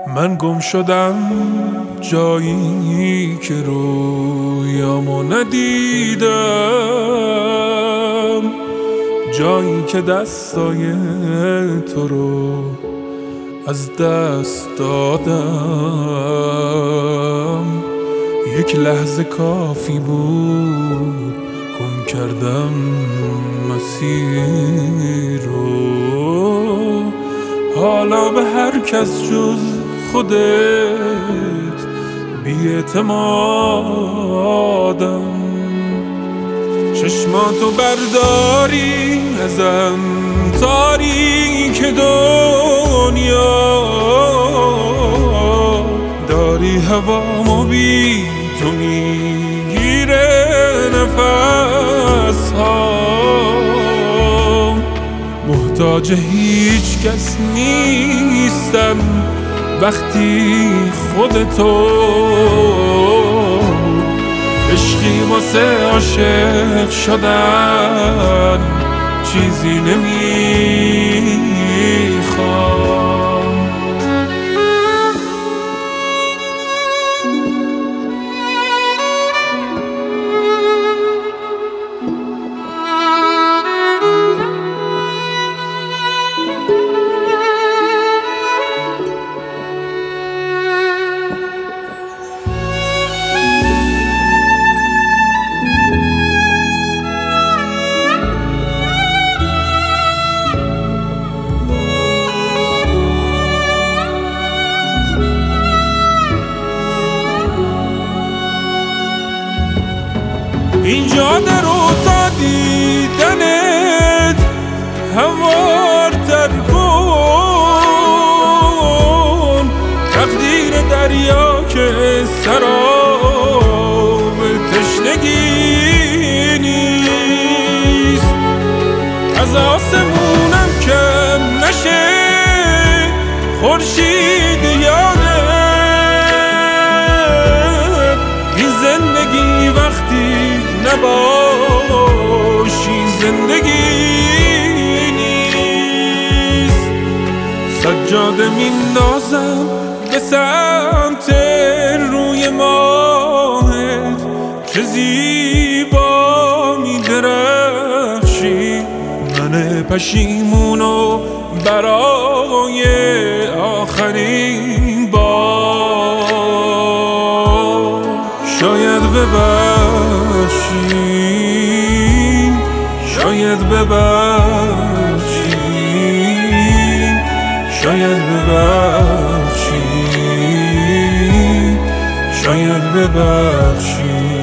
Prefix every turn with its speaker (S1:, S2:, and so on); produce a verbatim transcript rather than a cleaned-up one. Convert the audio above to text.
S1: من گم شدم جایی که رویامو ندیدم، جایی که دستای تو رو از دست دادم. یک لحظه کافی بود گم کردم مسیر رو، حالا به هر کس جز خودت بی‌اعتمادم. چشماتو برداری ازم تاریک دنیا، داری هوامو بی تو میگیره نفس ها. محتاج هیچ کس نیستم وقتی خودتو، عشقی واسه عاشق شدن چیزی نمیخوام. اینجا در رو تا دیدنت هموارتر کن، تقدیر دریا که سراب تشنگی نیست، از آسمونم کم نشه خورشید یادت. این زندگی وقتی نباشی زندگی نیست. سجاده میندازم به سمت روی ماهت، چه زیبا میدرخشی. من پشیمونو برای آخرین بار شاید ببخشی، شاید ببخشی، شاید ببخشی، شاید ببخشی.